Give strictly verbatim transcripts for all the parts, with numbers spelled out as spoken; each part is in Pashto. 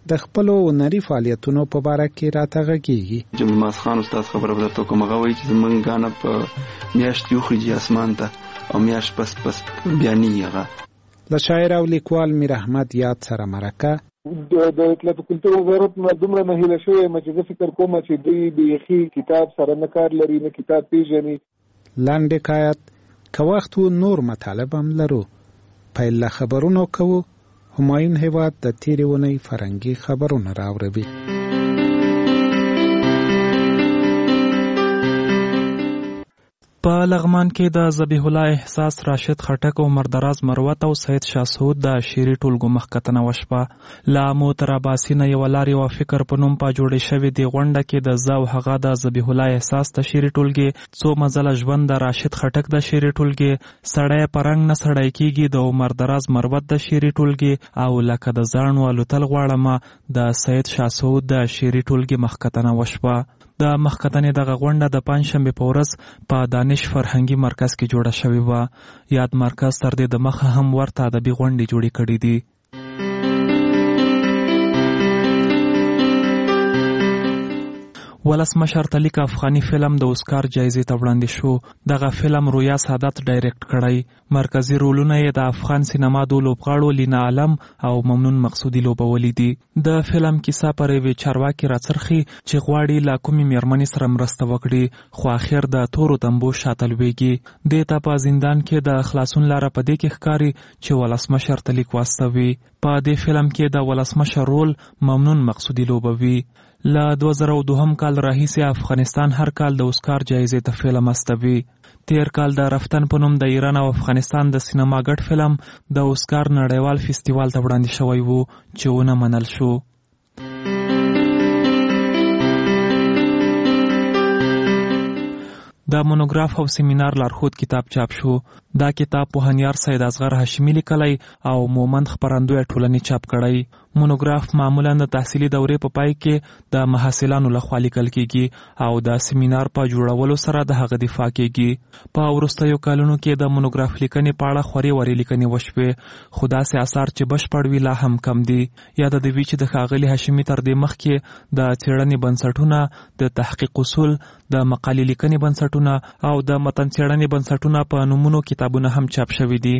د خپل هنري فعالیتونو په اړه کې راته غږیږي. جمعه خان استاد خبره درته کوم، هغه وایي چې زمونږ غاڼه په میاشت یو خرجي اسمان ته او میاشت پس پس بیانیږي. له شاعر او لیکوال میر احمد یاد سره مرکه د اطلاعات کلتور وزارت نه دومره نه هیله شوې یم چې زه فکر کوم چې دوی بیخي کتاب سره نه کار لري، نه کتاب پیژني. لاندې حکایت که وخت و نور مطالب هم لرو. پیل له خبرونو کوو. همایون هیواد د تیرې اونۍ فرهنګي خبرونه راوړي. په لغمان کې د ذبیح الله احساس، راشد خټک، عمر دراز مروت او سید شاه سعود د شعري ټولګو مخکتنه وشوه. له موتر عباسي نه یوه لارې و فکر په نوم په جوړې شوې دې غونډه کې د زه او هغه د ذبیح الله احساس د شعري ټولګې، څو مزله ژوند د راشد خټک د شعري ټولګې، سړی په رنګ نه سړی کېږي د عمر دراز مروت د شعري ټولګې او لکه د زاڼو الوتل غواړمه د سید شاه سعود د شعري ټولګې مخکتنه وشوه. د مخکتنې دغه غونډه د پنجشنبې په ورځ په دانش فرهنګي مرکز کې جوړه شوې وه. یاد مرکز تر دې د مخه هم ورته ادبي غونډې جوړې کړې دي. ولسمشر تلیک افغاني فلم د اوسکار جایزې ته وړاندې شو. دغه فلم رویا سعادت ډایرکټ کړی. مرکزی رولونه یې د افغان سینما د لوبغاړو لینا عالم او ممنون مقصودی لوبولي دي. د فلم کیسه پر یوې چارواکي راڅرخي چې غواړي له کومې میرمنې سره مرسته وکړي، خو اخر د تورو تنبو شاته لویږي. دې ته په زندان کې د خلاصون لاره په دې کې ښکاري چې ولسمشر تلیک واستوي. په دې فلم کې د ولسمشر رول ممنون مقصودی لوبوي. له دوه زره او دوهم کال راهیسې افغانستان هر کال د اوسکار جایزې ته فلم استوي. تیر کال د رفتن په نوم د ایران او افغانستان د سینما ګډ فلم د اوسکار نړیوال فستیوال ته وړاندې شوی وو چې ونه منل شو. د مونوګراف او سیمینار لارښود کتاب چاپ شو. دا کتاب پوهنیار سید اصغر هاشمي لیکلی او مومند خپرندوی ټولنې چاپ کړی. مونوګراف معمولا د تحصیلي دورې په پای کې د محصلانو لخوا لیکل کیږي او د سیمینار په جوړولو سره د هغه دفاع کیږي. په وروستیو کلونو کې د مونوګراف لیکنې په اړه خوري وري لیکنې وشوې، خو داسې اثار چې بشپړ وي لا هم کم دي. یاد د وی چې د ښاغلي هاشمي تر دې مخکې د څېړنې بنسټونه، د تحقیق اصول، د مقالې لیکنې بنسټونه او د متن څېړنې بنسټونه په نومونو کتابونه هم چاپ شوي دي.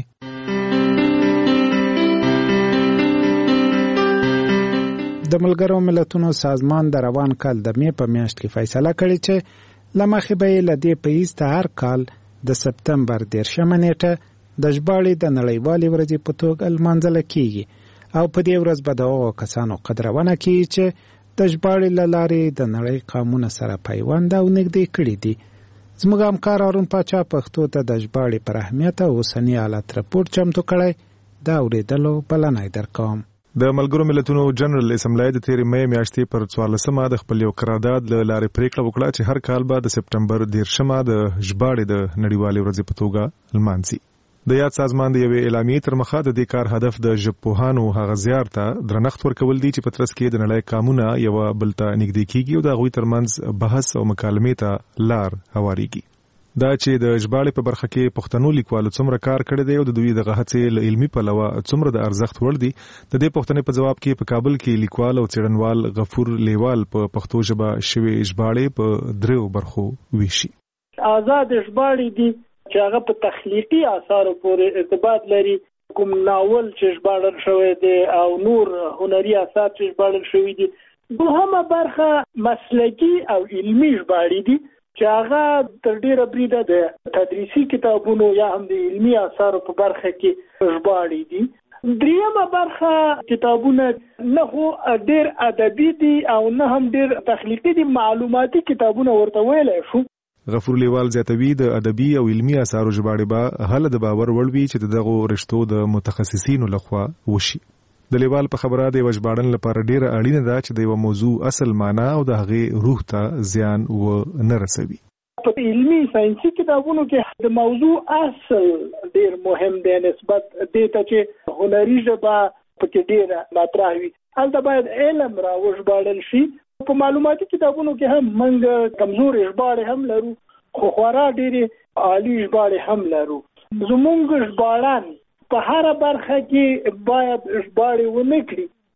د ملګرو ملتونو سازمان د روان کال د مې په میاشت کې فیصله کړې چې له مخې به یې له دې پیز ته هر کال د سپتمبر دېرشمه نیټه د ژباړې د نړیوالې ورځې په توګه لمانځل کیږي او په دې ورځ به د هغو کسانو قدرونه کیږي چې د ژباړې له لارې د نړۍ قومونه سره پیوند او نږدې کړي دي. زموږ همکار هارون پاچا پښتو ته د ژباړې پر اهمیت او اوسني حالت رپورټ چمتو کړی. دا اورېدلو بلنه درکوم. د ملګرو ملتونو جنرال اسمبلی د تیرې مې میاشتې پر څوارلسمه د خپل یو قرارداد له لارې پریکړه وکړه چې هر کال به د سپتمبر دېرشمه د ژباړې د نړیوالې ورځې په توګه لمانځي. د یاد سازمان د یوې اعلامیې تر مخه د دې کار هدف د ژبپوهانو هغه زیار ته درنښت ورکول دي چې په ترڅ کې د نړۍ قامونه یوه بل ته نږدې کیږي او د هغوی ترمنځ بحث او مکالمې ته لار هواریږي. دا چې د ژباړې په برخه کې پښتنو لیکوالو څومره کار کړی دی او د دوی دغه هڅې له علمي پلوه څومره د ارزښت وړ دي، د دې پوښتنې په جواب کې په کابل کې لیکوال او څېړنوال غفور لیوال په پښتو ژبه شوې ژباړې په دریو برخو ویشي. آزاد ژباړې دي چې هغه په تخلیقي آثارو پورې ارتباط لري، کوم ناول چې ژباړل شوی دی او نور هنري آثار چې ژباړل شوي دي. دوهمه برخه مسلکي او علمي ژباړې دي چې هغه تر ډیره بریده د تدریسي کتابونو یا هم د علمي آثارو په برخه کې ژباړې دي. دریمه برخه کتابونه نه خو ډیر ادبي دي او نه هم ډیر تخلیقي دي، معلوماتي کتابونه ورته ویلی شو. غفور لیوال زیاتوي د ادبي او علمي آثارو ژباړې به هله د باور وړ وي چې د دغو رشتو د متخصصینو لخوا وشي. د لیوال په خبره د یوه ژباړن لپاره ډیره اړینه ده چې د یوه موضوع اصل معنا او د هغې روح ته زیان ونه رسوي. په علمي ساينسي کتابونو کې د موضوع اصل ډیر مهم دی نسبت دې ته چې هنري ژبه پکې ډیره مطرح وي. هلته باید علم را وژباړل شي. په معلوماتي کتابونو کې هم موږ کمزورې ژباړې هم لرو، خو خورا ډېرې عالي ژباړې هم لرو. زموږ ژباړن په هر برخه کې باید ژباړې ونه کړي.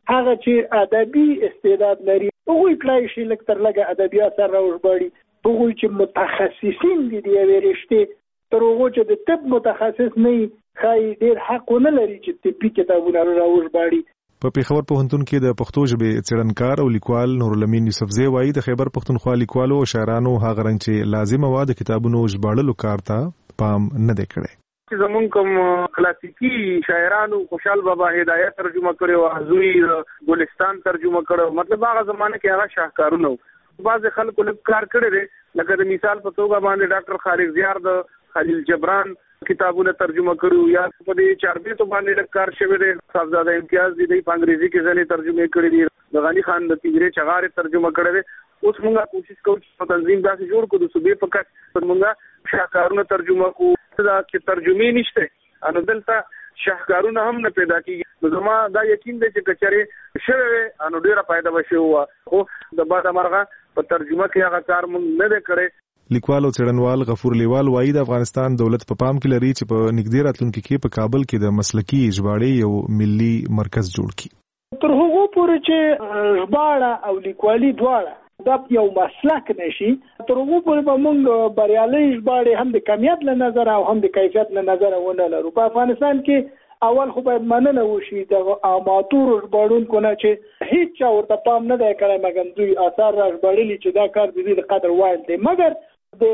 هغه چې ادبي استعداد لري هغوی کړای شي لږ تر لږه ادبي اثر راوژباړي. هغوی چې متخصصین دي د یوې رشتې تر هغو چې د طب متخصص نه وي ښایي ډېر حق ونه لري چې طبي کتابونه راوژباړي. په پیښور پوهنتون کې د پښتو ژبې څېړنکار او لیکوال نورالامین یوسفزی وایي د خیبر پښتونخوا لیکوالو او شاعرانو هغه رنګ چې لازمه وه د کتابونو ژباړلو کار ته پام نه دی کړی. زمون کوم کلاسیکی شاعرانو خوشحال بابا هدایت ترجمه کړو، حضوری ګلستان ترجمه کړو، مطلب هغه زمانه کې هغه شاهکارونه بعض خلکو لږ کار کړی دی. لکه د مثال په توګه باندې ډاکټر خالد زیار د خلیل جبران کتابونه ترجمه کړو، یا په دې چاربیتو باندې د کار شوی دی. صاحبزاده امتیاز دي په انګریزي کې ځنې ترجمه کړې دي، د غنی خان د تیګری چغارې ترجمه کړې دي. اوس موږ کوشش کوو چې تنظیم داسې جوړ کړو د صوبې په کچ موږ شاهکارونه ترجمه کوو. دا چې ترجمه نشته انو دلته شاهکارونه هم نه پیدا کیږي. زما دا یقین دی چې کچره شوی انو ډیره پیدا وشي او خو د بعد مرغه په ترجمه کې هغه کار موږ نه کړی. لیکوال او څېړنوال غفور لیوال وایي د افغانستان دولت په پام کې لري چې په نږدې راتلونکي کې په کابل کې د مسلکي ژباړې یو ملي مرکز جوړ کړي. تر هغو پورې چې ژباړه او لیکوالي دواړه دا یو مسلک نشي، تر هغو پورې به موږ بریالۍ ژباړې هم د کمیت له نظره او هم د کیفیت له نظره ونه لرو. په افغانستان کې اول خو باید مننه وشي د اماتورو ژباړونکو نه چې هیڅ چا ورته پام نه دی کړی، مګر دوی اثار را ژباړلي چې دا کار د دوی د قدر وړ دی. مګر د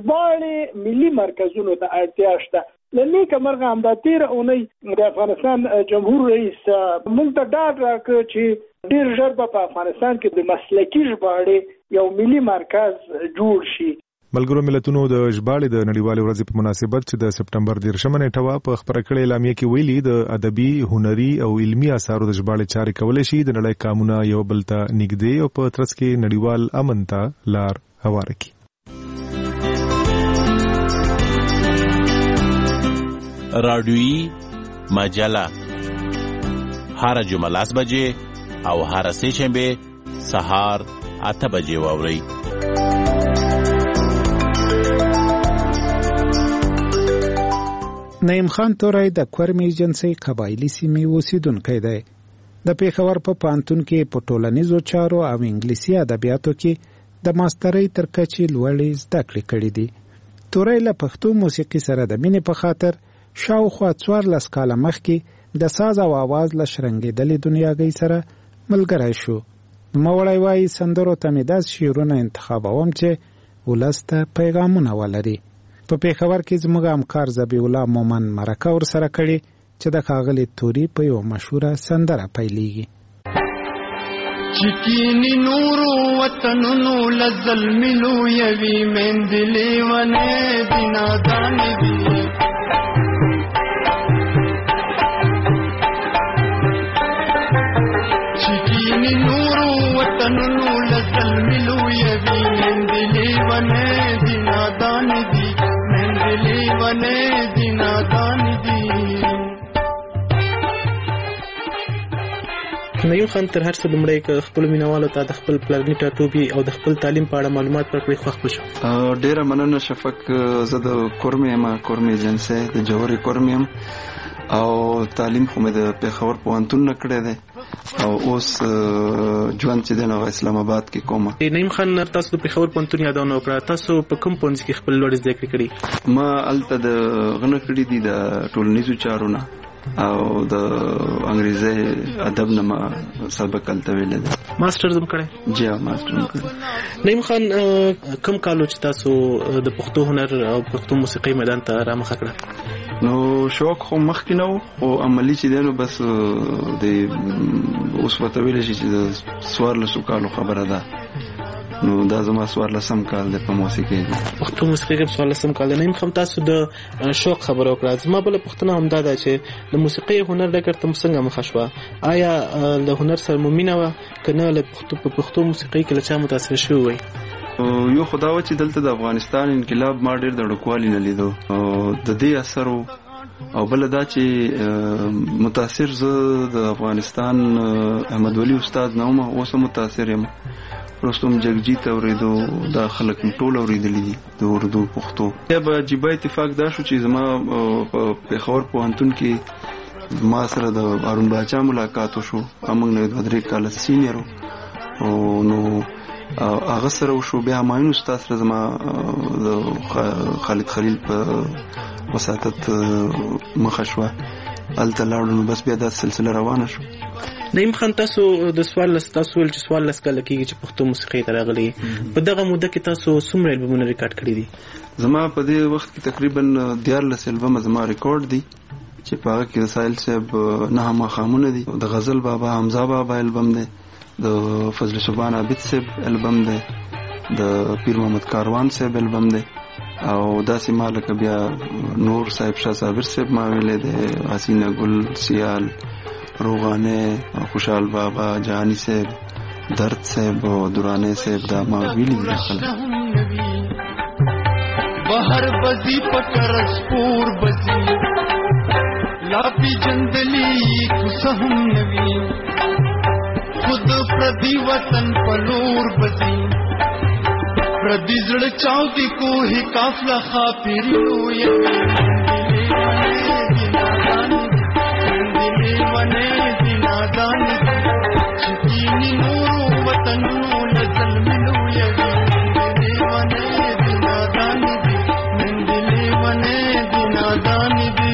ژباړې ملي مرکزونو ته اړتیا شته. له نیکه مرغه همدا تېره اونۍ د افغانستان جمهور رئیس موږ ته ډاډ راکړ چې ډېر ژر به په افغانستان کې د مسلکي ژباړې یو ملي مرکز جوړ شي. ملګرو ملتونو د ژباړې د نړیوالې ورځې په مناسبت چې د سپټمبر دېرشمه نیټه وه په خپره کړې اعلامیه کې ویلي د ادبي، هنري او علمي اثارو د ژباړې چارې کولی شي د نړۍ قامونه یو بل ته نږدې او په ترڅ کې نړیوال امن ته لار هواره کړي. رادیویی مجله هر جمعه لاس بجې او هر سه شنبه سهار اته بجې واورئ. نعیم خان توری د کورمې جنسي قبایلي سیمې اوسیدونکی دی. د پیښور په پوهنتون کې په ټولنیزو چارو او انګلیسي ادبیاتو کې د ماسترۍ تر کچې لوړې زده کړې کړې دي. توری له پښتو موسیقي سره د مینې په خاطر شاوخوا څوارلس کاله مخکې د ساز او آواز له شرنګېدلې دنیاګۍ سره ملګری شو. نوموړی وایي سندرو ته مې داسې شعرونه انتخابوم چې ولس ته پیغامونه ولري. په پیښور کې زموږ همکار ذبیح الله مومن مرکه ورسره کړې چې د ښاغلي توري په یو مشهوره سندره پیلیږي. چکینی نورو وطنونو لظلملو یوی مندلی ونه دینادانی دی چکینی نورو وطنونو لظلملو یوی مندلی ونه دینادانی دی مندلی ونه دینادانی دی. نعیم خان تر هر څه لومړی که خپل مینوالو ته د خپل پلرني ټاټوبي او د خپل تعلیم په اړه معلومات ورکړئ خوښ به شم. ډیره مننه شفق. زه د کورمې یم، کورمې جنسي د جوهري کورمې یم او تعلیم خو مې د پیښور پوهنتون نه کړی دی او اوس ژوند چې دی نو اسلام آباد کې کومه. نعیم خان تاسو د پیښور پوهنتون یادونه وکړه، تاسو په کوم پوهنځي کې خپل لوړې زده کړې کړي؟ ما هلته د غنه کړي دي د ټولنیزو چارو نه او د انګریزي ادب نه ما سبق هلته ویلی دی. ماسټر زم کړی؟ جی ماسټر هم کړی. نعیم خان کوم کالو چې تاسو د پښتو هنر او پښتو موسیقۍ میدان ته رامخه کړه؟ نو شوق خو مخکې نه و خو عملي چې دی نو بس د اوس ورته ویلی شي چې د څوارلسو کالو خبره ده. نو دا زما څوارلسم کال دی په موسیقۍ کې، پښتو موسیقۍ کې څوارلسم کال دی. نعیم خان تاسو د شوق خبره وکړه، زما بله پوښتنه همدا ده چې د موسیقۍ هنر ډګر ته مو څنګه مخه شوه؟ آیا له هنر سره مو مینه وه که نه له پښتو په پښتو موسیقۍ کې له چا متاثر شوي وئ؟ یو خو دا و چې دلته د افغانستان انقلاب ما ډېر د ډکوالي نه لیدو د دې اثر و، او بله دا چې متاثر زه د افغانستان احمد ولی استاد نه وم، اوس هم متاثر یم. رستم جگجی ته اورېدو، دا خلک مې ټول اورېدلي دي د اردو پښتو. بیا به عجیبه اتفاق دا شو چې زما په پیښور پوهنتون کې ما سره د هارون باچا ملاقات وشو، موږ نه دوه درې کاله سینیر او نو هغه سره وشو. بیا همایون استاد سره زما د خالد خلیل په وساتت مخه شوه، هلته لاړو نو بس بیا دا سلسله روانه شو. نعیم خان، تاسو د سوال لس تاسو ول چې سوال لس کاله کېږي چې پښتو موسیقۍ ته راغلي، په دغه موده کې تاسو څومره البومونه ریکارډ کړي دي؟ زما په دې وخت کې تقریبا دیارلس البوم زما ریکارډ دي چې په هغه کې د ساحل صاحب نه ماښامونه دي، د غزل بابا حمزه بابا البوم دی، د فضل سبحان عابد صاحب البوم دی، د پیر محمد کاروان صاحب البوم دی، او داسې ما لکه بیا نور صاحب شاه صابر صاحب ما ویلې دی، حسینه ګل، سیال، روغانه، خوشحال بابا، جهانی صاحب، درد صاحب او دورانه صاحب دا ما ویلې دي. بهر بزی پکرس پور بزی لاپی جندلی کسهم نوی خود پردی وطن پلور بزی پردی زړ چاو کی کوه کافلا خاپیری لوی دلی ونه دینا دان چتینی نور وطن نو لزل ملوی دلی ونه دینا دان دلی ونه دینا دان دی.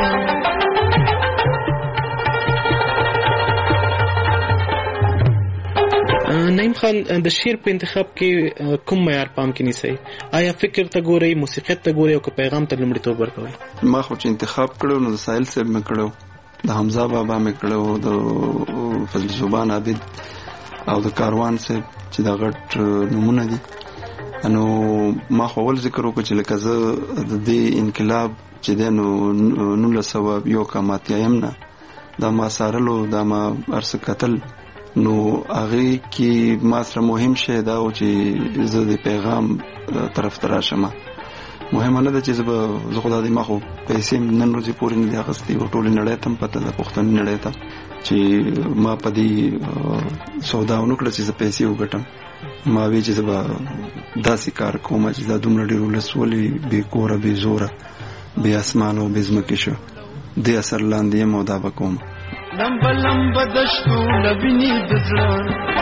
نعیم خان، د شعر په انتخاب کې کوم معیار پام کې نیسئ؟ آیا فکر ته ګورئ، موسیقیت ته ګورئ او که پیغام ته لومړیتوب ورکوئ؟ ما خو چې انتخاب کړو نو د ساحل صاحب مې کړو، د حمزه بابا مې کړو، د فضل سبحان عابد او د کاروان صاحب چې دا غټ نومونه دي. نو ما خو اول ذکر وکړو چې لکه زه د دې انقلاب چې دی نو نولس سوه یو کم اتیایم نه دا ما څارلو، دا ما هر څه کتل، نو هغې کې ما سره مهم شی دا و چې زه د پیغام طرف ته راشم. مهمه نه ده چې زه به زه خو دا د ما خو پیسې نن ورځې پورې نه دي اخیستې، ټولې نړۍ ته هم پته ده، پښتني نړۍ ته، چې ما په دې سودا ونه کړه چې زه پیسې وګټم. ما وی چې زه به داسې کار کوم چې دا دومره ډېر ولس ولې بې کوره، بې زوره، بې اسمان او بې ځمکې شو، دې اثر لاندې یم او دا به کوم. لمب لمب دشتو لبنی دزړه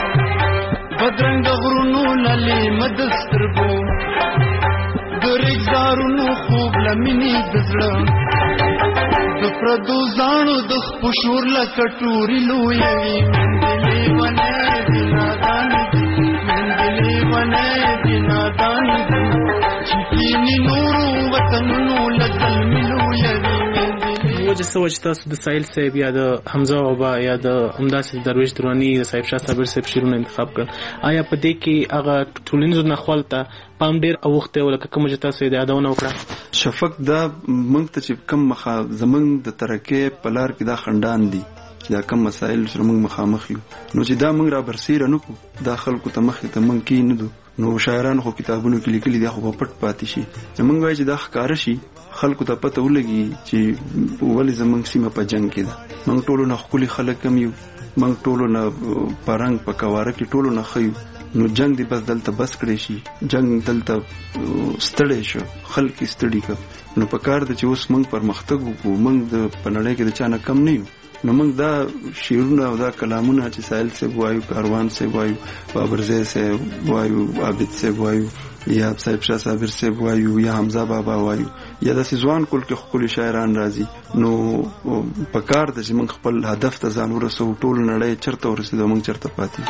بدرنګ غرونو للی مدسترګو ګرګزارونو خوب لمنی دزړه د پردو زانو د خپشور لکټوري لویوي مندلې ونه دینا دان دي مندلې ونه دینا دان دي چکینی نورو وطنونو لزل ملویوي. وجه څه وجه تاسو د ساحل صاحب یا د حمزه بابا یا د همداسې درویش درانی، د صاحب شاه صابر صاحب شعرونه انتخاب کړل؟ آیا په دې کې هغه ټولنیزو نخول ته پام ډېر اوښتی و لکه کومه چې تاسو یې د یادونه وکړه؟ شفق دا موږ ته چې کوم مخا زموږ د ترقۍ په لار کې دا خنډان دي چې دا کوم مسایل سره موږ مخامخ یو، نو چې دا موږ را برسېره نه کړو، دا خلکو ته مخې ته موږ کې نه دو، نو شاعران خو کتابونو کې لیکلي دي، خو په پټ پاتې شي. موږ وایو چې دا ښکاره شي، خلکو ته پته ولګي چې ولې زموږ سیمه په جنگ کې ده. موږ ټولو نه ښکلي خلک هم یو، موږ ټولو نه په رنګ په کواره کې ټولو نه ښه یو، نو جنگ دی بس دلته بس کړی شي، جنگ دلته ستړی شو، خلک یې ستړي کړ. نو په کار ده چې اوس موږ پرمختګ وکړو، موږ د په نړۍ کې د چا نه کم نه یو. نو موږ دا شعرونه او دا کلامونه چې ساحل صاحب وایو، کاروان صاحب وایو، بابرزی صاحب وایو، عابد صاحب وایو، یا صاحب شاه صابر صاحب وایو، یا حمزه بابا وایو، یا داسې ځوان کل کې ښکلي شاعران راځي، نو په کار ده چې موږ خپل هدف ته ځان ورسوو. ټول نړۍ چرته ورسېدو، موږ چرته پاتې.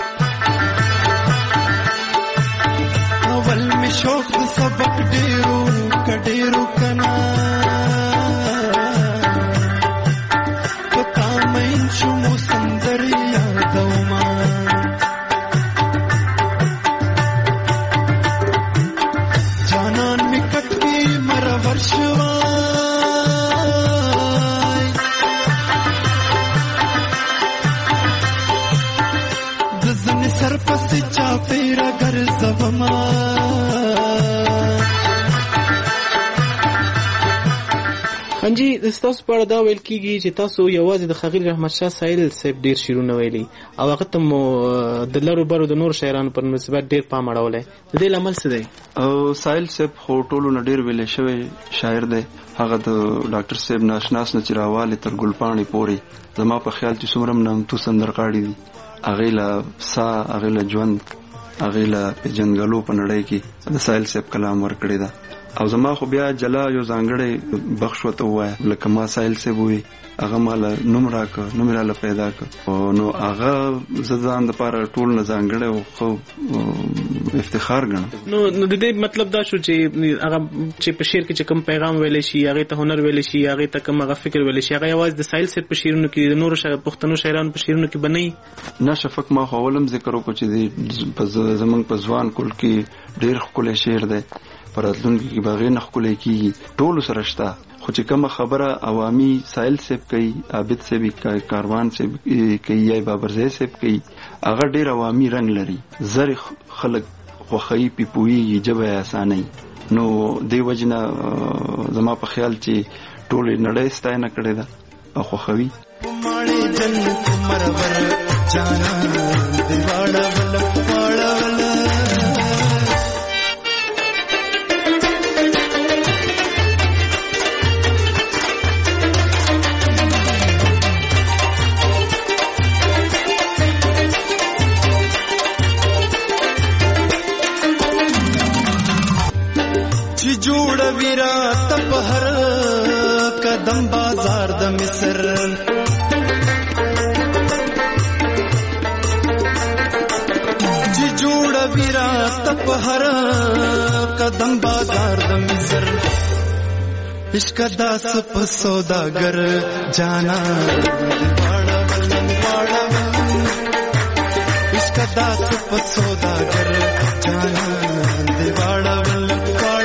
اول می شوق سبق ډېرو کډېرو کنا پتا مین شمو سندري یادوما جانان می کټي مر ورشوای دزن سر پس چا پیرا گر زبما انجی د تاسو په اړه دا ویل کیږي چې تاسو یوازې د خغیل رحمت شاه سایل صاحب ډیر شعرونه ویلي او هغه ته د لارو برو د نور شاعرانو پر نسبت ډیر پام اړولای د دې لامل څه دی؟ او سایل صاحب خو ټولو نه ډیر ویلې شوی شاعر دی. هغه د ډاکټر صاحب ناشناس نه چراواله تر ګلپاڼې پورې زما په خیال چې څومره نامتو سندرغاړي دي هغه لا سا هغه لا ژوند هغه لا پیجنګلو په نړۍ کې د سایل صاحب کلام ورکړی دا. او زما خو بیا جلا یو ځانګړی بخښ وته وای لکه ما سایل صاحب وی هغه مال نوم راک نوم را پیدا ک نو هغه زدان د پاره ټول نه ځانګړی خو افتخار غن. نو نو د دې مطلب دا شو چې هغه چې په شعر کې چې کوم پیغام ویل شي هغه ته هنر ویل شي هغه ته کوم هغه فکر ویل شي هغه یوازې د سایل صاحب په شعرونو کې د نور شاعر پښتنو شاعرانو په شعرونو کې بنئ نه. شفق ما خو ولم ذکر وکړ چې د زمنګ په ځوان کول کې ډیر خپل شعر دی پراتلونکو کې باغې نه خپل کیږي ټول سره شته خو چې کوم خبره عوامي سایل صاحب کوي عابد صاحب کوي کاروان صاحب کوي یا بابرزه صاحب کوي هغه ډیر عوامي رنگ لري زر خلک خوخی پیپوي جبه اسانه نو دی وجنه زما په خیال چې ټول نړۍ ستاینه کړې ده او خوخوي ماړي جنت مرور جانا دیواړه ول واړه ول جوړ ویرا تپ هر قدم بازار د مصر جی جوړ ویرا تپ هر قدم بازار د مصر عشق داس په سوداګر جانا واړه ولن واړه عشق داس په سوداګر جانا دیواړه ولن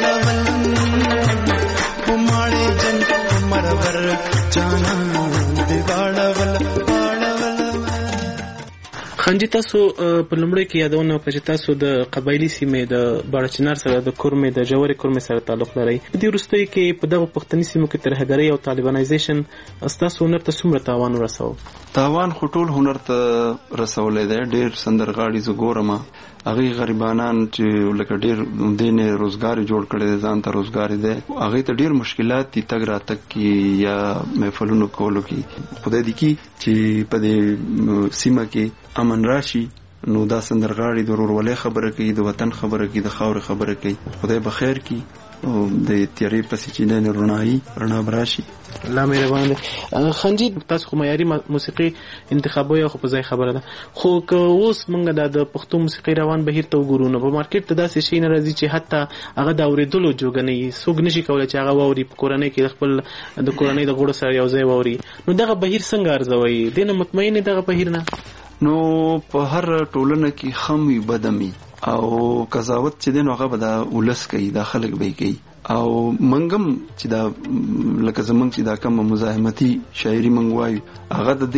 خنجي تاسو په لومړي کې یادونه وکړه چې تاسو د قبایلی سیمې د باړچنار سره د کورمې د جوړې کورمې سره تعلق لرئ. په دې وروستیو کې په دغه پښتني سیمو کې ترهګرۍ او طالبانایزیشن تاسو هنر ته څومره تاوان ورساو؟ تاوان خو ټول هنر ته رسولې ده. ډېر سندرغاړي زه ګورم هغه غریبانان چې لکه ډېر دینه روزګار جوړ کړي ځان ته روزګار دي هغه ته ډېر مشکلات دي تګ راتګ کې یا محفلونو کولو کې. خدای دې کی چې په دې سیمه کې امن راشي نو دا سندرغاړي د ورورولۍ خبره کوي د وطن خبره کوي د خاور خبره کوي. خدای بخیر کی او د تیارې پسې چې نه رڼایي رڼا براشي. الله مهربان دی. خنجي تاسو خو معیاري موسیقي انتخابوي او په ځای خبره ده خو که اوس موږ د پښتو موسیقي روان بهیر ته وګورو نو په مارکیټ ته داسې شي نه راځي چې حتی هغه د اورېدلو جوګه نه وي څوک نشي کولی چې هغه واوري په کورنۍ کې خپل د کورنۍ د غړو سره یو ځای واوري. نو دغه بهیر څنګه ارزوي دې نه مطمئن دغه بهیر نه؟ نو په هر ټولنه کې خم وي بدمي او قضاوت چې دین هغه به دا ولس کوي دا خلک به کوي او منګم چې دا لکه زمونږ چې دا کوم مزاحمتي شاعري منګ وایو هغه د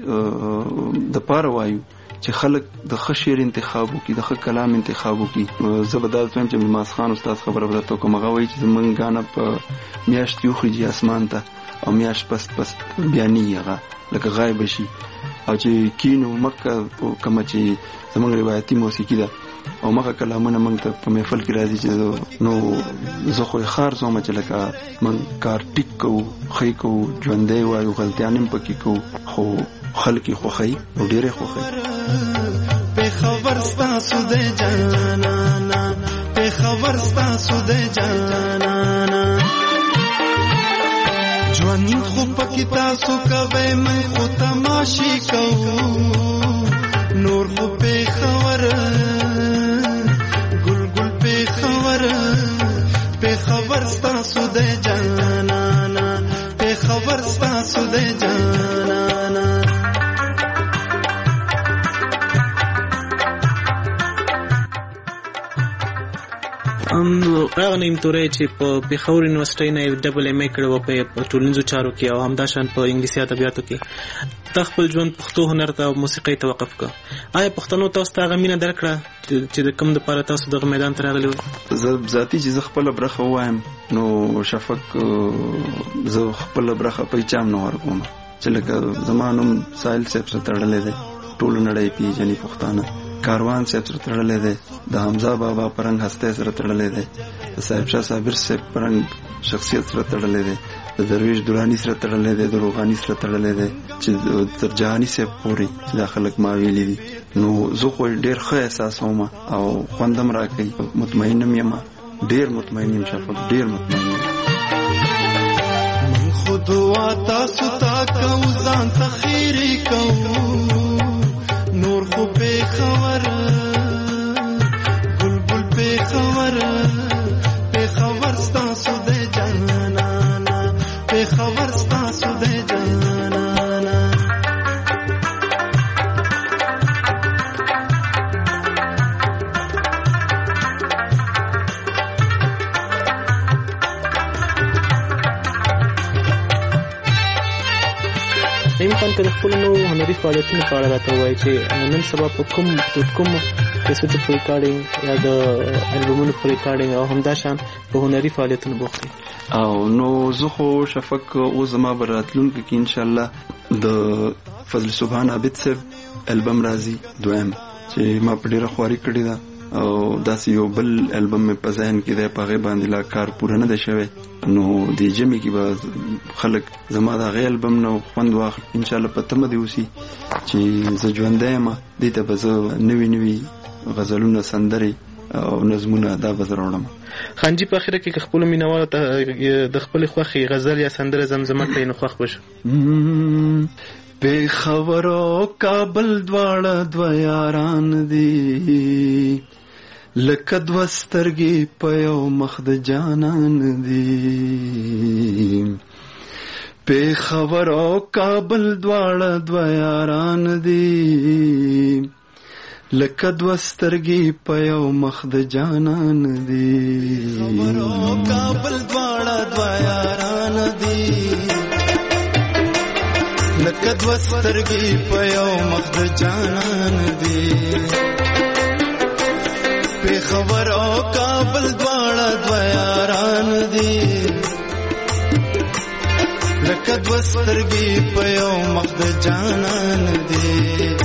دې د پاره وایو چې خلک د خشیر انتخابو کې د خ کلام انتخابو کې زبردال فهم چې ماس خان استاد خبره ورته کوم هغه وایي چې زمونږ غاڼه په میاشت یو خريجي اسمان ته او میاشت پس پس بیانې هغه لکه غایب شي او چې کینو مکه کوم چې زمونږ روایتي موسیقي ده او مخه کلامونه موږ ته په محفل کې راځي چې نو زه خو خار زوم چې لکه موږ کار ټیک کوو خې کوو ژوندې وایو غلطیان هم پکې کوو خو خلک خو خې او ډېرې خو خې په خبر ستاسو د جانانا په خبر ستاسو د جانانا ژوند خو پکې تاسو کوي مې خو تماشي کوو نور خو په خبر په خبر ستاسو د جانانا په خبر ستاسو د جانانا. هغه نیم تورې چې په پیښور یونیورسيټي نه ډبل ایم ای کړو په ټولنیزو چارو کې او همداشان په انګلیسي ادبیاتو کې د خپل ژوند پښتو هنر ته او موسیقۍ ته وقف کړ. آیا پښتنو تاسو ته هغه مینه درکړه چې د کوم د پاره تاسو دغه میدان ته راغلي وو؟ زه ذاتي چې زه خپل برخه وایم نو شفق زه خپل برخه په چام نه ورکوم چې لکه زمانم سایل صاحب سره تړلې ده ټول نړۍ پیژني پښتانه، کاروان صاحب سره تړلې ده، د حمزه بابا پرنګ هسته سره تړلې ده، د صاحب شاه صابر صاحب پرنګ شخصیت سره تړلې ده، د درویش درانی سره تړلې ده، د روحاني سره تړلې ده چې تر جهاني صاحب پورې چې خلک ما ویلي دي. نو زه خو ډېر ښه احساسوم او خوندم راکوي، مطمئنم یم، ډېر مطمئن یم شفق، ډېر مطمئن یم. من خو دعا تاسو ته کوو ځان ته خیرې کوو نور خو پیښور بلبل پیښور پیښور ستاسو د جانانا پیښور ستاسو د جانانا. امکان که د خپل نو هنري فعالیتونو په اړه راته وایي چې نن سبا په کوم کوم کیسټو په ریکارډینګ یا د البومونو په ریکارډینګ او همداشان په هنري فعالیتونو بوخت دي؟ او نو زه خو شفق او زما براتلونکو کې ان شاء الله د فضل سبحان عابد صاحب البم راځي دویم چې ما په ډیره خواري کړې ده او داسې یو بل البم مې په ذهن کې دی، په هغې باندې لا کار پوره نه دی شوی. نو د جمعې کې به خلک زما د هغې البم نه خوند واخلي انشاءالله. په تمه دې اوسي چې زه ژوندی یم، دې ته به زه نوي نوي غزلونه، سندرې او نظمونه دا به زه راوړم. خانجي په اخره کې که خپلو مینهوالو ته د خپلې خوښې غزل یا سندره زمزمه کړئ نو خوښ به شو. پیښور او کابل دواړه دوه یاران دي، لکه دوه سترګې په یو مخ د جانان دي. پیښور او کابل دواړه دوه یاران دي، لکه دوه سترګې په یو مخ د جانان دي. پیښور او کابل دواړه دوه یاران دي، لکه دوه سترګې په یو مخ د جانان دي. پیښور او کابل دواړه دوه یاران دي، لکه دوه سترګې په یو مخ د جانان دي.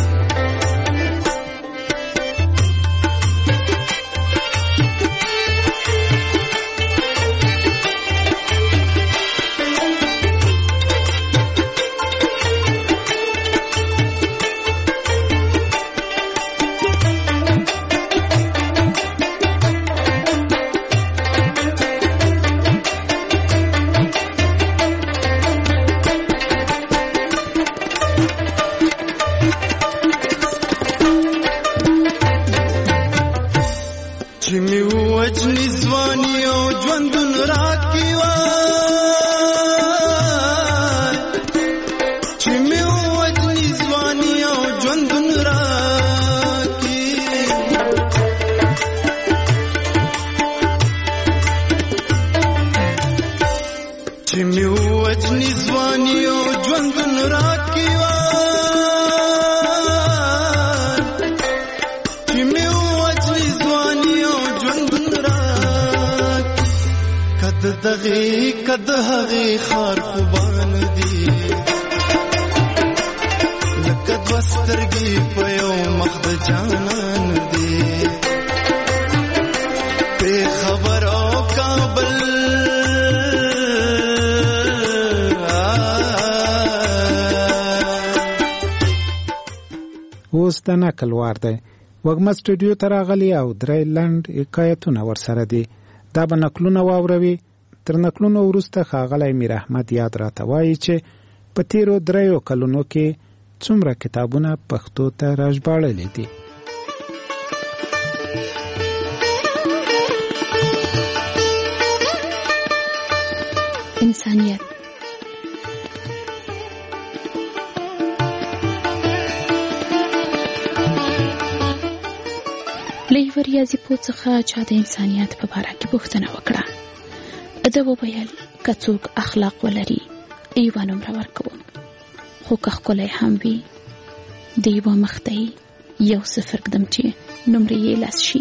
کد هغې خار خوبان دي، لکه دوه سترګې په یو مخ د جانان دي. پیښور او کابل اوس د نقل وار دی. وږمه سټوډیو ته راغلي او درې لنډ حکایتونه ورسره دي. دا به نقلونه واوروي. تر نقلونو وروسته ښاغلی میر احمد یاد راته وایي چې په تیرو دریو کلونو کې څومره کتابونه پښتو ته راژباړلي دي. انسانیت له یوه ریاضي پوه څخه چا د انسانیت په باره کې پوښتنه وکړه. ده وویل که څوک اخلاق ولري یوه نمره ورکوم، خو که ښکلی هم وي د یوه مخ ته یو صفر ږدم چې نمرې یې لس شي.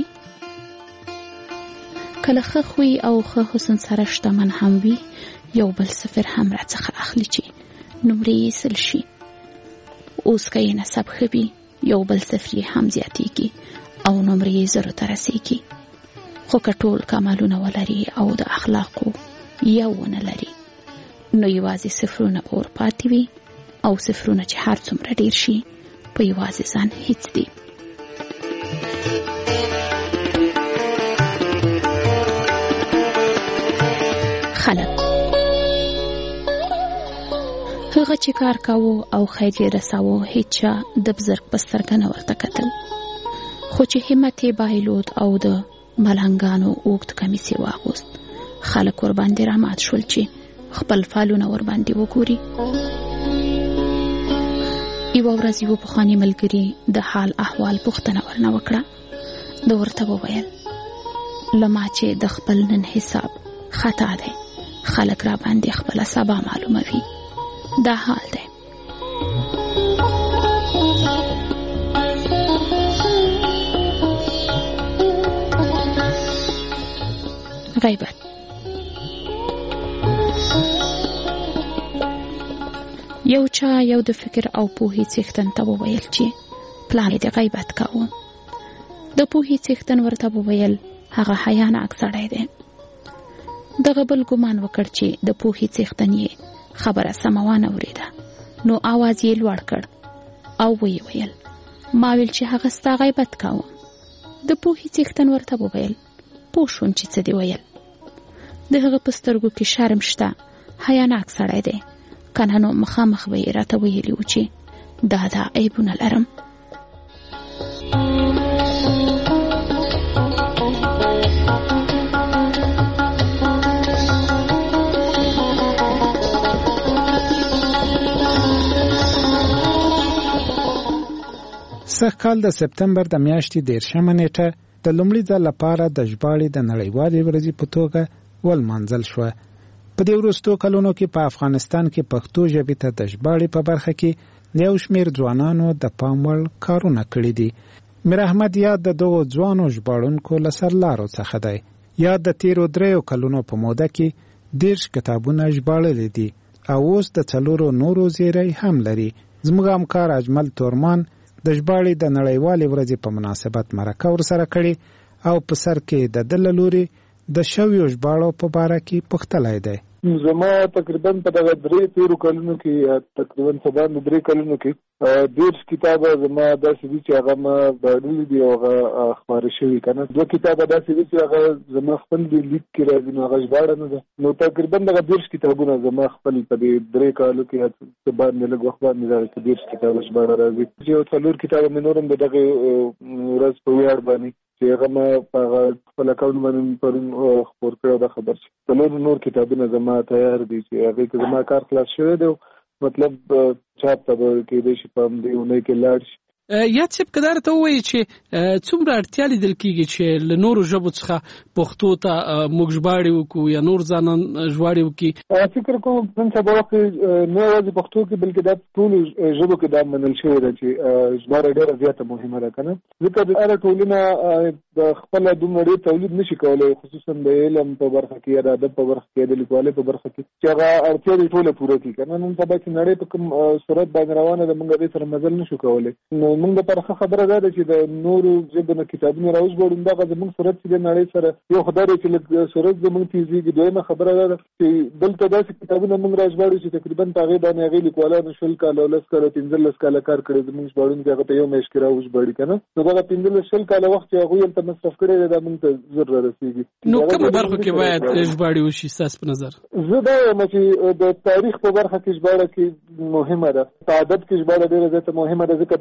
کله ښه خوی او ښه حسن سره شتمن هم وي یو بل صفر هم راڅخه اخلي چې نمرې یې سل شي. اوس که یې نسب ښه وي یو بل صفر یې هم زیاتېږي او نمرې یې زرو ته رسېږي. خو که ټول کمالونه ولري او د اخلاقو یو ونه لري نو یوازې صفرونه اور پاتې وي او صفرونه چې هر څومره ډیر شي په یوازې ځان هیڅ دي. خلک هغه چې کار کاوه او خیر یې رساوه هیڅ چا د بزرګ په سترګه نه ورته کتل، خو چې همت یې بایلود او د ملنګانو اوږد کمیس یې واغوست خلک ورباندې رامات شول چې خپل فالونه ورباندې وګوري. یوه ورځ یوه پخواني ملګري د حال احوال پوښتنه ورنه وکړه. ده ورته وویل له ما چې د خپل نن حساب خطا دی خلک را باندې خپله سبا معلوموي، دا حال دی. غیبت. یو چا یو د فکر او پوهې څښتن ته وویل چې پلار یې د غیبت کاوه. د پوهې څښتن ورته وویل هغه حیاناک سړی دی. دغه بل ګمان وکړ چې د پوهې څښتن یې خبره سمه وانه اورېده نو آواز یې لوړ کړ او ویې ویل ما ویل چې هغه ستا غیبت کاوه. د پوهې څښتن ورته وویل پوه شوم چې څه دې ویل. د هغه په سترګو کې شرم شته، حیاناک سړی دی، کنه نو مخامخ به یې راته ویلي و چې دا دا عیبونه لرم. سږ کال د سپتمبر د میاشتې دېرشمه نیټه د لومړي ځل لپاره د ژباړې د نړیوالې ورځې په توګه ولمانځل شوه. په دې وروستو کلونو کې په افغانستان کې پښتو ژبې ته د ژباړې په برخه کې یو شمېر ځوانانو د پام وړ کارونه کړي دي. میر احمد یاد د دغو ځوانو ژباړونکو له سرلارو څخه دی. یاد د تیرو دریو کلونو په موده کې دېرش کتابونه ژباړلي دي او اوس د څلورو نورو زیری هم لري. زموږ همکار اجمل تورمان د ژباړې د نړیوالې ورځې په مناسبت مرکه ورسره کړې او په سر کې د ده له لورې د شویو ژباړو په باره کې پوښتلی دی. زما تقریبا په دغه درې تیرو کلونو کې تقریبا سبا د درې کلونو کې دېرش کتابه زما داسې دي چې هغه ما بایللي دي او هغه خپاره شوي که نه. دوه کتابه داسې دي چې هغه زما خپل د لیک کې راځي نو هغه ژباړه نه ده. نو تقریبا دغه دېرش کتابونه زما خپل په دې درې کالو کې څه باندې لږ وخت باندې دغه دېرش کتابه ژباړه راځي. یو څلور کتابه مې نور هم د دغې ورځ په ویاړ باندې چې هغه ما په خپل اکاونټ باندې پرون خپور کړی دا خبر چې څلور نور کتابونه زما تیار دي چې هغې کې زما کار خلاص شوی دی، مطلب چاپ ته به کېدای شي په همدې اونۍ کې لاړ شي. یاد صاحب که دا راته ووایي چې څومره اړتیا لیدل کېږي چې له نورو ژبو څخه پښتو ته موږ ژباړې وکړو یا نور ځانان ژباړې وکړي؟ فکر کوم نن سبا وخت نه یوازې پښتو کې بلکې دا ټولو ژبو کې دا منل شوې ده چې ژباړه ډېره زیاته مهمه ده که نه. ځکه د هره ټولنه د خپله دومره ډېر تولید نشي کولی، خصوصا د علم په برخه کې یا د ادب په برخه کې یا د لیکوالۍ په برخه کې چې هغه اړتیا دې ټوله پوره کړي که نه. نن سبا چې نړۍ په کوم صورت باندې روانه ده موږ هغې سره مزل نشو کولی. نو موږ دپاره ښه خبره دا ده چې د نورو ژبو نه کتابونه راوژباړو. دغه زموږ صورت چې د نړۍ سره یو خو دا دی چې لږ صورت زموږ تیزېږي. دویمه خبره دا ده چې دلته داسې کتابونه موږ راژباړو چې تقریبا په هغې باندې هغې لیکوالانو شل کاله او لس کاله پېنځلس کاله کار کړی. زموږ ژباړونکي هغه ته یو میاشت کې راوژباړي که نه. نو دغه پېنځلس شل کاله وخت چې هغوی هلته مصرف کړی دی دا موږ ته زر را رسېږي. نو کومو برخو کې باید ژباړې وشي ستاسو په نظر؟ زه دا وایم چې د تاریخ په برخه کې ژباړه کې مهمه ده. په ادب کې ژباړه ډېره زیاته مهمه ده ځکه دا زړېږي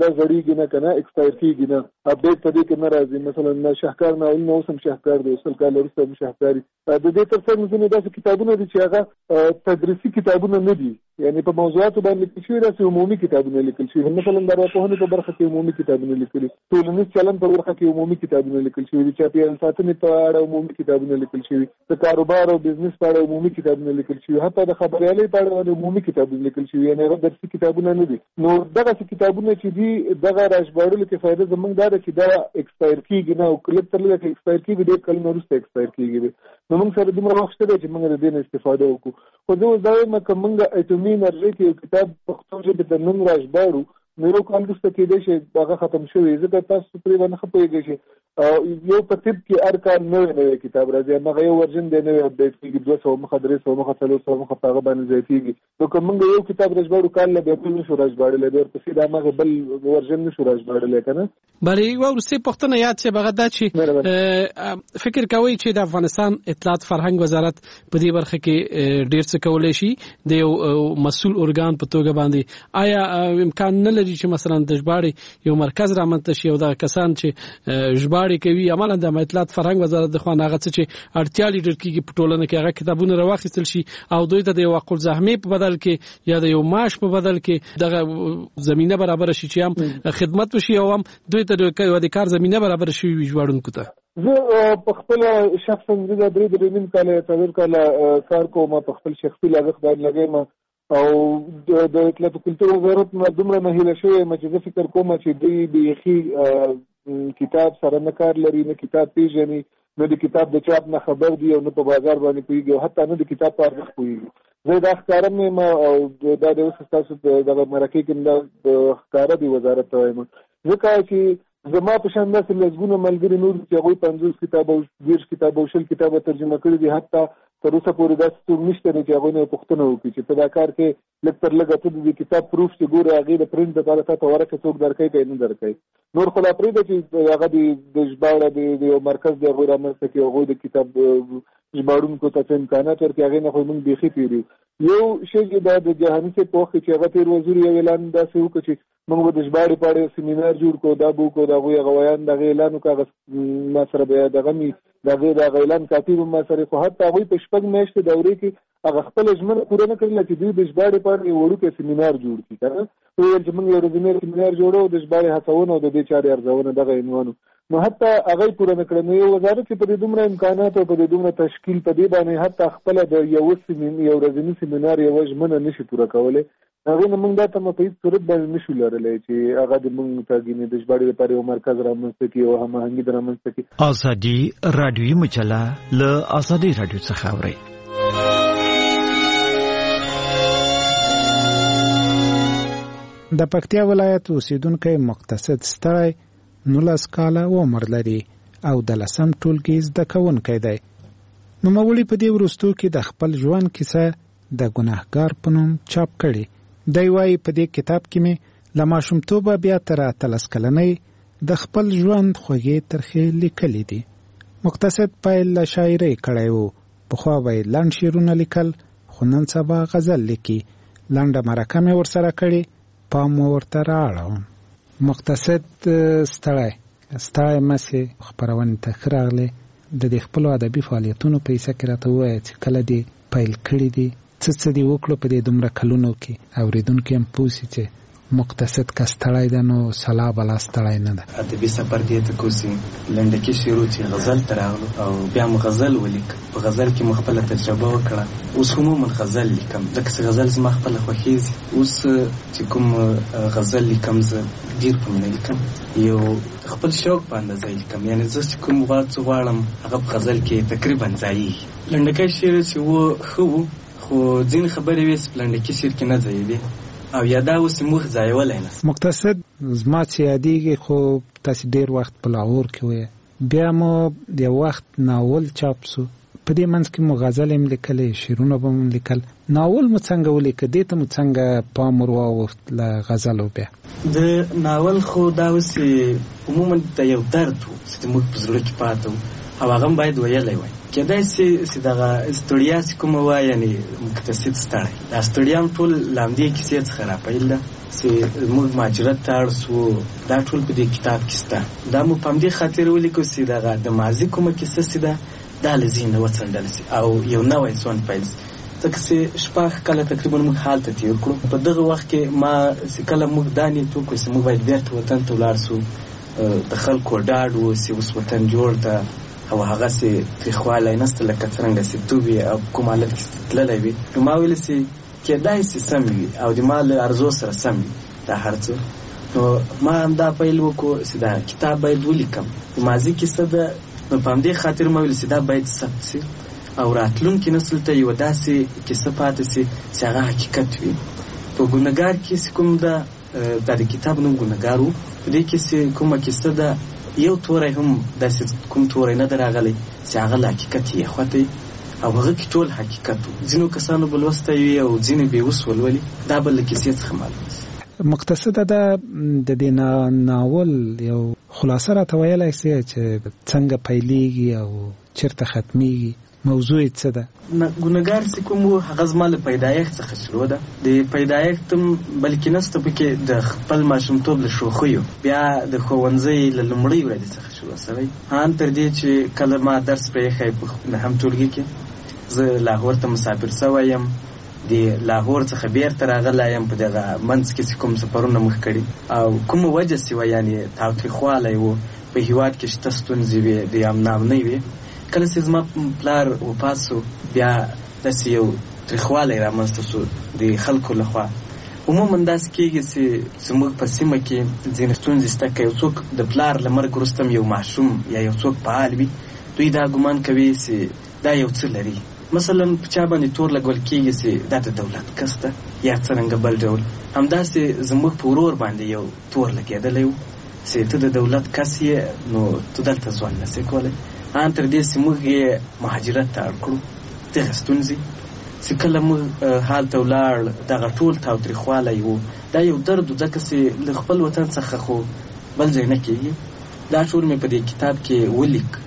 کېږي نه کنه ایکسپایر کېږي نه اپډیټ په دې کې نه راځي مثلا شاهکار ناول نو سم شاهکار دی سل کال وروسته هم شاهکاري د دې ترڅنګ ځینې داسې کتابونه دي چې هغه تدریسي کتابونه نه دي یعنی په موضوعاتو باندې لیکل شوي داسې عمومي کتابونه لیکل شوي مثلا د ارواپوهنې په برخه کې عمومي کتابونه لیکلي ټولنیز چلند په برخه کې عمومي کتابونه لیکل شوي دي چاپیریال ساتنې په اړه عمومي کتابونه لیکل شوي د کاروبار او بزنس په اړه عمومي کتابونه لیکل شوي حتی د خبریالۍ په اړه عمومي کتابونه لیکل شوي یعنی هغه درسي کتابونه نه دي نو دغه کتابونه چې دي دغه راژباړلو کې فایده زموږ دا ده چې دا ایکسپایر کېږي نه او کله تر لږه ایکسپایر کېږي ډېر کلونه وروسته ایکسپایر کېږي نو موږ سره دومره وخت شته چې موږ د دې نه استفاده وکړو خو زه اوس دا وایم که موږ اټومي انرژي کې یو کتاب پښتو ژبې ته نن راژباړو نو یو کال وروسته کېدای شي هغه ختم شوی ځکه تاسو پرې باندې ښه پوهېږئ چې یو په طب کې هر کال نوی نوی کتاب راځي هماغه یو ورژن دی نوی اپډیټ کېږي دوه سوه مخه درې سوه مخه څلور سوه مخه په هغه باندې زیاتېږي نو که موږ یو کتاب راژباړو کال له بیا بل نشو راژباړلی بیا ورپسې د هماغه بل ورژن نشو راژباړلی که نه بلې یوه وروستۍ پوښتنه یاد شي هغه دا چې فکر کوئ چې د افغانستان اطلاعات فرهنګ وزارت په دې برخه کې ډېر څه کولی شي د یو مسؤل ارګان په توګه باندې آیا امکان نه لري چې مثلا د ژباړې یو مرکز رامنځته شي او دغه کسان چې ژباړې کوي عملاً د اطلاعات فرهنګ وزارت د خوا نه هغه څه چې اړتیا لیدل کېږي په ټولنه کې هغه کتابونه راواخیستل شي او دوی ته د یو عقلزحمې په بدل کې یا د یو معاش په بدل کې دغه زمینه برابر شي چې هم خدمت وشي او هم دوی ته د کار زمینه برابر شي وي ژباړونکو ته زه په خپل شخصا د درې درې نیم کاله څلور کاله کار کوم په خپل شخصي لاګښت باندې لګیم او د اطلاعات کلتور وزارت نه دومره نه هیله شوی یم چې زه فکر کوم چې دوی بیخي کتاب سره نه کار لري نه کتاب پیژني نه د کتاب د چاپ نه خبر دي او نه په بازار باندې پوهېږي او حتی نه د کتاب په ارزښت پوهېږي زه دا ښکاره مې یم او دا د اوس ستاسو دغه مرکې کې دا ښکاره دی وزارت ته وایم ځکه چې زما په شان داسې لسګونه ملګري نور چې هغوی پنځوس کتابه او دېرش کتابه او شل کتابه ترجمه کړي دي حتی تر اوسه پورې داسې څوک نشته دی چې هغوی نه پوښتنه وکړي چې په دا کار کې لږ تر لږه ته د دې کتاب پروف چې ګورې هغې د پرنټ دپاره تا ته ورکړه څوک درکوي که یې نه درکوي نور خو لا پرېږده چې هغه د ژباړه د یو مرکز دی هغوی رامنځته کړي هغوی د کتاب ژباړونکو ته څه امکانات ورکړي هغې نه خو موږ بیخي تېر یو شی چې دا د جهاني صاحب په وخت کې چې هغه تېر وزیر یو اعلان داسې وکړو چې موږ به د ژباړې په اړه یو سیمینار جوړ کړو دا به وکړو د هغوی هغه ویان د هغې اعلان وکړو هغه ما سره به دغه مې د هغې د هغه اعلان کاپي به ما سره خو حتی هغوی په شپږ میاشتې دورې کې هغه خپله ژمنه پوره نه کړله چې دوی د ژباړې په اړه یو وړوکی سیمینار جوړ کړي که نه وویل چې موږ یو ورځنی سیمینار جوړو د ژباړې هڅونه او د دې چارې ارزونه دغه عنوان نو حتی هغه پوره نه کړه نو یو وزارت چې په دې دومره امکانات او په دې دومره تشکیل په دې باندې حتی خپله د یوه یو ورځني سیمینار یوه ژمنه نشي پوره کولی هغې نه موږ دا تمه په هېڅ صورت باندې نشو لرلی چې هغه د موږ ته ګینې د ژباړې لپاره یو مرکز رامنځته کړي او هماهنګي د رامنځته کړي ازادي راډیویي مجله له ازادي راډیو څخه اورئ د پکتیا ولایت اوسیدونکی مقتصد ستړی نولس کاله عمر لري او د لسم ټولګي زده کوونکی دی نوموړي په دې وروستو کې د خپل ژوند کیسه د ګناهګار په نوم چاپ کړې دی وایي په دې کتاب کې مې له ماشومتوبه بیا تر اتلس کلنۍ د خپل ژوند خوږې ترخې لیکلې دي مقتصد پیل له شاعرۍ کړی و پخوا به یې لنډ شعرونه لیکل خو نن سبا غزل لیکي لنډه مرکه مې ورسره کړې پام ورته رااړوم مقتصد ستړی ستړی مسې خپرونې ته ښه راغلی د دې خپلو ادبي فعالیتونو په حصه کې راته ووایه چې کله دې پیل کړي دي څه څه دې وکړو په دې دومره کلونو کې اورېدونکي هم پوه سي چې مقتصد که ستړی ده نو سلا بلا ستړی نه ده ادبي سفر دې ته کوسي لنډکي شعر چې غزل ته راغلو او بیا م غزل ولیک په غزل کې م خپله تجربه وکړه اوس عموما غزل لیکم ځکه چې غزل زما خپله خوښېږي اوس چې کوم غزل لیکم زه ډېر په مینه لیکم یو خپل شوق په اندازه لیکم یعنې زه چې کوم څه غواړم هغه په غزل کې تقریبا ځایېږي لنډکی شعر چې و ښه و خو ځینې خبرې وې چې په لنډکي شعر کې نه ځایېدې او یا دا اوس موږ ځایولی نه مقتصد زما چې یادېږي خو تاسې ډېر وخت په لاهور کې وی بیا مو د وخت ناول چاپ سو په دې منځ کې مو غزل هم لیکلی شعرونه به مو لیکل ناول مو څنګه ولیکه دې ته مو څنګه پام ور واوښت له غزلو بیا د ناول خو دا اوس عموما د یو درد و چې زموږ په زړه کې پاته و او هغه هم باید ویلی وای کېدای سي چې دغه ستړیا چې کومه وه یعنې مقتصد ستړی دا ستړیا هم ټول له همدې کیسې څخه راپیل ده چې موږ مهاجرت ته اړ سو، دا ټول په دې کتاب کې شته. دا مو په همدې خاطر ولیکو چې دغه د ماضي کومه کیسه چې ده دا له ذهنه وڅنډل شي او یو نوی ژوند پیل شي. ځکه چې شپږ کاله تقریبا موږ هلته تېر کړو. په دغه وخت کې ما چې کله موږ دا نیت وکړو چې موږ باید بېرته وطن ته ولاړ سو، د خلکو ډاډ و چې اوس وطن جوړ ده او هغسې تریخوالی نشته لکه څرنګه چې تو وي او کوم حالت کې تللی وي. نو ما ویل چې کېدای شي سم وي او د ما له ارزو سره سم وي دا هر څه. نو ما همدا پیل وکړو چې دا کتاب باید ولیکم. د ماضي کیسه ده، نو په همدې خاطر ما ویل چې دا باید ثبت شي او راتلونکي نسل ته یوه داسې کیسه پاتې شي چې هغه حقیقت وي. په ګنهګار کې چې کوم ده، دا د کتاب نوم ګنهګار و. په دې کې چې کومه کیسه ده یو توری هم داسې کوم توری نه ده راغلی چې هغه له حقیقت یې خوتی او هغه کې ټول حقیقت و. ځینو کسانو به لوستی وي او ځینې به یې اوس ولولي، دا به له کیسې څخه معلوم شي. مقتصده ده د دې ناول یو خلاصه راته ویلی شي چې څنګه پیلیږي او چېرته ختمیږي، موضوع یې څه ده؟ ګنهګار چې کوم و هغه زما له پیدایښت څخه شروع ده. د پیدایښت هم بلکې نسته پکې د خپل ماشومتوب له شوخیو، بیا د ښوونځۍ له لومړۍ ورځې څخه شروع شوی، ان تر دې چې کله ما درس پرېښی په نهم ټولګي کې. زه لاهور ته مسافر شوی یم، د لاهور څخه بیرته راغلی یم، په دغه منځ کې چې کوم سفرونه مخ کړي او کومه وجه چې وه یعنې تاوتریخوالی و په هېواد کې شته ستونزې وې، د امن-امنۍ وې. کله چې زما پلار وفات سو، بیا داسې یو تریخوالی رامنځته سو د خلکو لخوا. عموما داسې کېږي چې زموږ په سیمه کې ځینې ستونزې شته، که یو څوک د پلار له مرګ وروسته هم یو ماشوم یا یو څوک فعال وي، دوی دا ګمان کوي چې دا یو څه لري. مثلا په چا باندې تور لګول کېږي چې دا د دولت کس ده یا څرنګه بل ډول. همداسې زموږ په ورور باندې یو تور لګېدلی و چې ته د دولت کس یې، نو ته دلته ژوند نسې کولی. ان تر دې چې موږ یې مهاجرت ته اړ کړو. دغه ستونزې چې کله موږ هلته ولاړ، دغه ټول تاوتریخوالی و، دا یو درد و، ځکه چې له خپل وطن څخه خو بل ځای نه کېږي. دا ټول مې په دې کتاب کې ولیک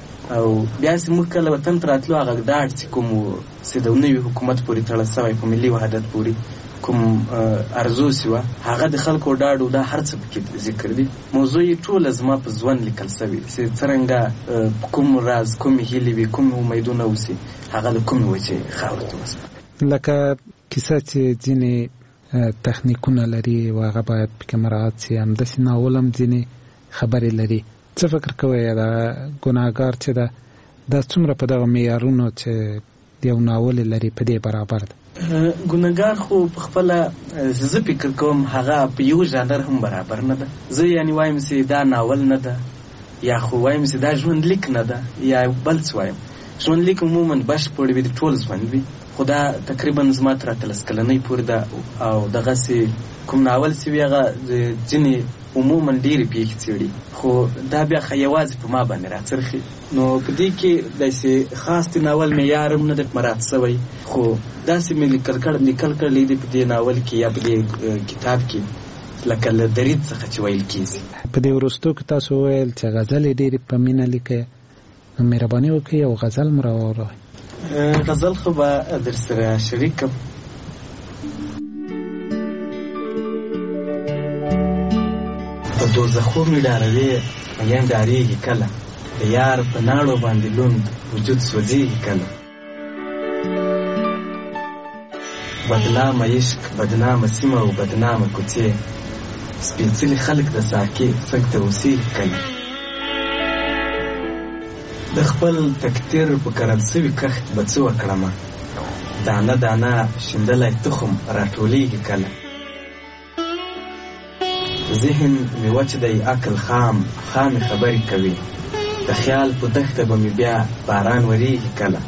او بیا چې موږ کله وطن ته راتلو، هغه ډاډ چې کوم و چې د نوي حکومت پورې تړل شوی، په ملي وحدت پورې کوم ارزو چې وه، هغه د خلکو ډاډ و. دا هر څه پکې ذکر دي. موضوع یې ټوله زما په ژوند لیکل شوي چې څرنګه کوم راز، کومې هیلې وي، کوم امیدونه اوسي، هغه د کومې وجې خاورې ته وسپارل. لکه کیسه چې ځینې تخنیکونه لري او هغه باید پکې مراعات شي، همداسې ناول هم ځینې خبرې لري. څه فکر کوئ دا ګنهګار چې ده دا څومره په دغه معیارونو چې یو ناول لري په دې برابر ده؟ ګنهګار خو په خپله زه فکر کوم هغه په یو ژانر هم برابر نه ده. زه یعنې وایم چې دا ناول نه ده، یا خو وایم چې دا ژوندلیک نه ده، یا بل څه وایم. ژوندلیک عموما بشپړ وي، د ټول ژوند وي، خو دا تقریبا زما تر اتلس کلنۍ پورې ده. او دغسې کوم ناول چې وي هغه ځینې عموما ډېرې پېښې څېړي، خو دا بیا یوازې په ما باندې راڅرخي. نو په دې کې داسې خاص د ناول معیار هم نه ده مراعات شوی، خو داسې مې لیکل کړ لیکل کړلی دی په دې ناول کې یا په دې کتاب کې، لکه له درید څخه چې ویل کېږي. په دې وروستو کې تاسو وویل چې غزلې ډېرې په مینه لیکئ، نو مهرباني وکړئ یو غزل مو راووروئ. غزل خو به در سره شریک کړم. په دوزخو مې ډاروې مګر ډارېږي کله، د یار په ناړو باندې لوند وجود سوځېږي کله. بدنامه عشق، بدنامه سیمه او بدنامه کوڅې، سپېڅلي خلک د ساقې څنګ ته اوسېږي کله. د خپل تقدیر په کرل سوي کښت به څه وکړمه، دانه دانه شیندلی تخم راټولېږي کله. ذهن مې وچ دی، عقل خام خامې خبرې کوي، د خیال په دښته به مې بیا باران وریږي کله.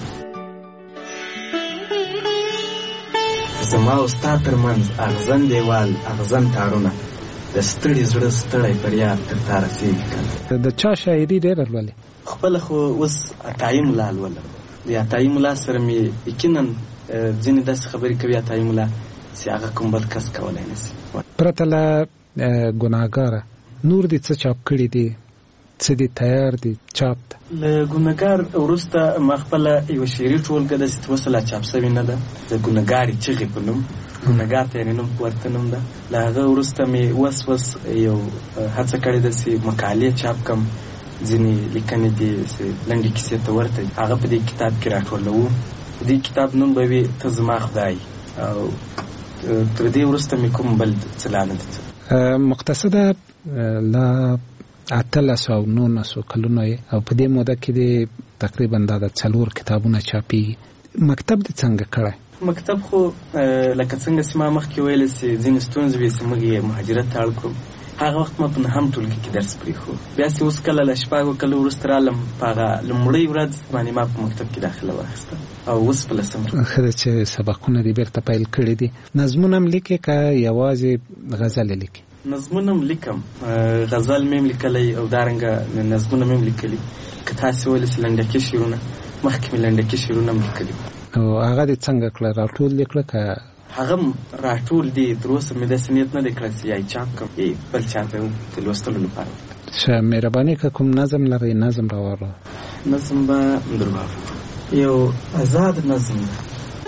زما او ستا تر منځ اغزن دیوال اغزن تارونه، د ستړي زړه ستړی فریاد تر تا رسېږي کله. د چا شاعري ډېره لولې؟ خپله خو اوس عطایي ملا لولم. د عطایي ملا سره مې یقینا ځینې داسې خبرې کوي عطایي ملا چې هغه کوم بل کس کولی نه شي. پرته له ګنهګاره نور دې څه چاپ کړي دي؟ څه دې تیار دي چاپ ته؟ له ګنهګار وروسته ما خپله یوه شعري ټولګه داسې اوس لا چاپ شوې نه ده، د ګنهګارې چغې په نوم. ګونګار ته یې نوم ورته نوم ده. له هغه وروسته مې وس وس یو هڅه کړې ده چې مقالې چاپ کړم، ځینې لیکنې دي چې لنډې کیسې ته ورته هغه په دې کتاب کې راټولوو. دې کتاب نوم به وي ته زما خدای، او تر دې وروسته مې کوم بل څه لا نه دي. مقتصده له اتلسو او نولسو کلونو او په دې موده کې د تقریبا دا د څلور کتابونه چاپېږي. مکتب دې څنګه کړی؟ مکتب خو لکه څنګه چې ما مخکې ویل چې ځینې ستونزې وې چې موږ یې مهاجرت ته اړ کړو. هغه وخت ما په نهم ټولګي کې درس پرېښود. بیا چې اوس کله له شپږو کلو وروسته رالم، په هغه لومړۍ ورځ باندې ما په مکتب کې داخله واخیسته او اوس په لسم. ښه ده چې سبقونه دې بېرته پیل کړي دي. نظمونه هم لیکې که یوازې غزلې لیکې؟ نظمونه هم لیکم، غزل مې هم لیکلی او دارنګه نظمونه مې هم لیکلي. که تاسې ویلې چې لنډکي شعرونه، مخکې مې لنډکي شعرونه هم لیکلي. او هغه دې څنګه کړه؟ راټول دې کړه که هغه راټول دي؟ تر اوسه مې داسې نیت نه دی کړی چې یا یې چاپ کړم یا بل چا ته د لوستلو لپاره. ښه مهرباني که کوم نظم لرئ نظم راوړه. نظم به در واورو. یو آزاد نظم ده.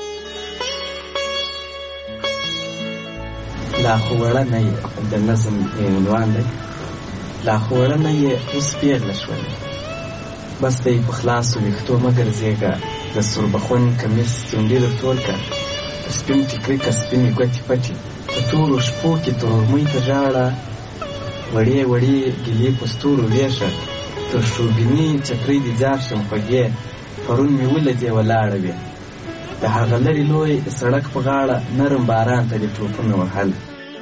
لا خو وړنی د نظم عنوان دی. لا خو وړنی یې اوس پیغله شولې، بس ته یې په خلاصو ویښتو مه ګرځېږه. د سوربخون کمیس څونډې در ټول کړه، سپین ټیکري که سپینې ګوتې پټې، په تورو شپو کې ترورمۍ ته ژاړه. وړې وړې ګیلې په ستورو ویښه، تر شوبینې چترۍ دې ځار شم خوږې. پرون مې ولیدې ولاړه وې د هغه لرې لوی سړک په غاړه، نرم باران ته دې ټوپونه وهل.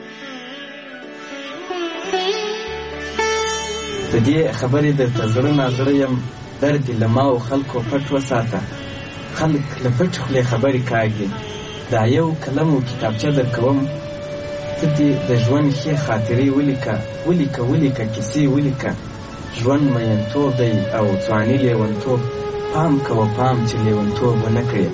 د دې خبرې درته زړه نازړه یم، درد دې له ما او خلکو پټ وساته. خلک له پټې خولې خبرې کاږي، دا یو قلم او کتابچه در کوم. ته دې د ژوند ښې خاطرې ولیکه، ولیکه ولیکه کیسې ولیکه. ژوند مینتوب دی او ځواني لیونتوب، پام کوه پام چې لیونتوب ونه کړې.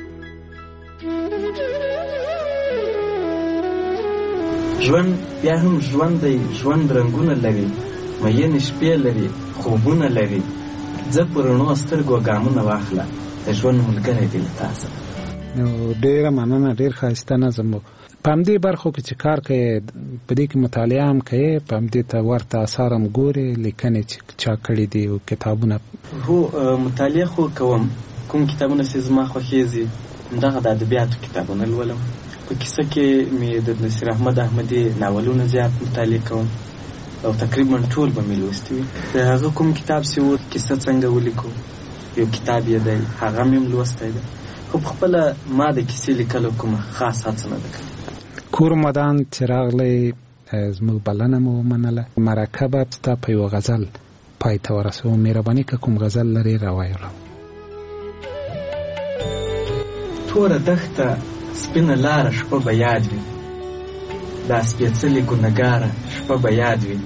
ژوند بیا هم ژوند دی، ژوند رنګونه لري، مینې شپې لري، خوبونه لري. ځه په رڼو سترګو ګامونه واخله، د ژوند ملګری دی له تا سره. نو ډېره مننه، ډېر ښایسته نظم و. په همدې برخو کې چې کار کوې، په دې کې مطالعه هم کوې، په همدې ته ورته اثار هم ګورې، لیکنې چې چا کړي دي او کتابونه؟ هو مطالعه خو کوم. کوم کتابونه چې زما خوښېږي همدغه د ادبیاتو کتابونه لولم. په کیسه کې مې د نصیر احمد احمدي ناولونه زیات مطالعه کوم او تقریبا ټول به مې لوستي وي. د هغه کوم کتاب چې و کیسه څنګه ولیکو، یو کتاب یې دی، هغه مې هم لوستی دی. خو په خپله ما د کیسې لیکلو کومه خاص هڅه نه ده کړې. کور مدان چې راغلی زموږ بلنه مو ومنله. مرکه به ستا په یوه غزل پای ته ورسوو. مهرباني که کوم غزل لرې راوایړو. توره دښته سپینه لاره شپه به یاد وي، دا سپېڅلې ګنهګاره شپه به یاد وي.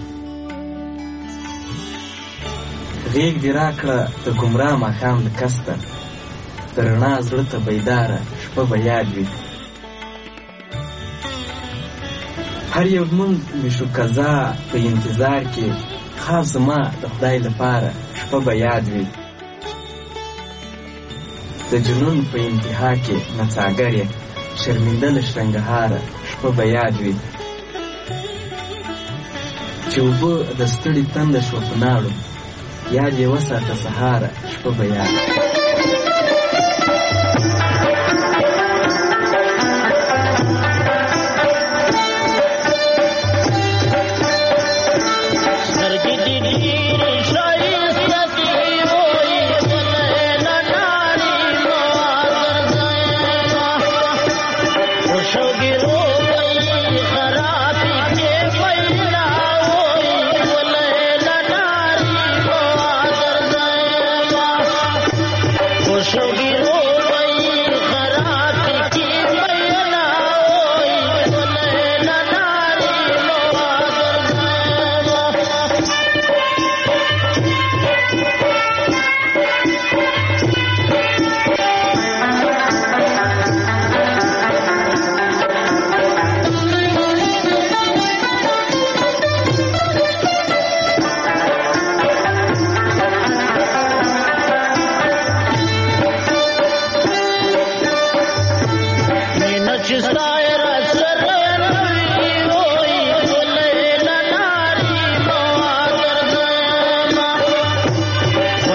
غېږ دې راکړه د ګمراه ماښام د کسته، د رڼا زړه ته بیداره شپه به یاد وي. هر یو لمونځ مې شو قضا په انتظار کې، خاص زما د خدای لپاره شپه به یاد وي. د جنون په انتها کې نڅاګر یې، شرمنده له شرنګهاره شپه به یاد وي. چې اوبه د ستړي تنده شوه په ناړو، یاد یې وساته سهاره شپه به یاد وي.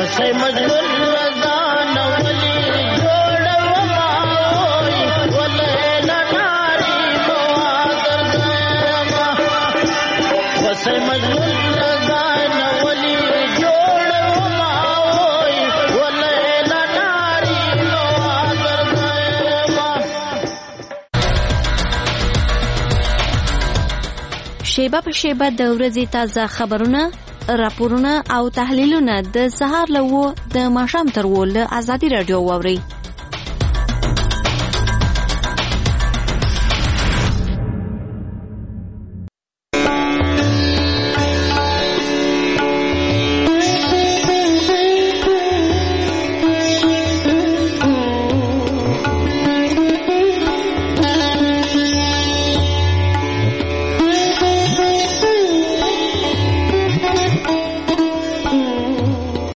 وسای مجبور ځان ولي جوړوم اوي ولې لناري موادر دما وسای مجبور ځان ولي جوړوم اوي ولې لناري موادر دما. شیبه په شیبه د ورځې تازه خبرونه، راپورونه او تحلیلونه د سهار له وو د ماښام تر وو له ازادي راډیو واوري.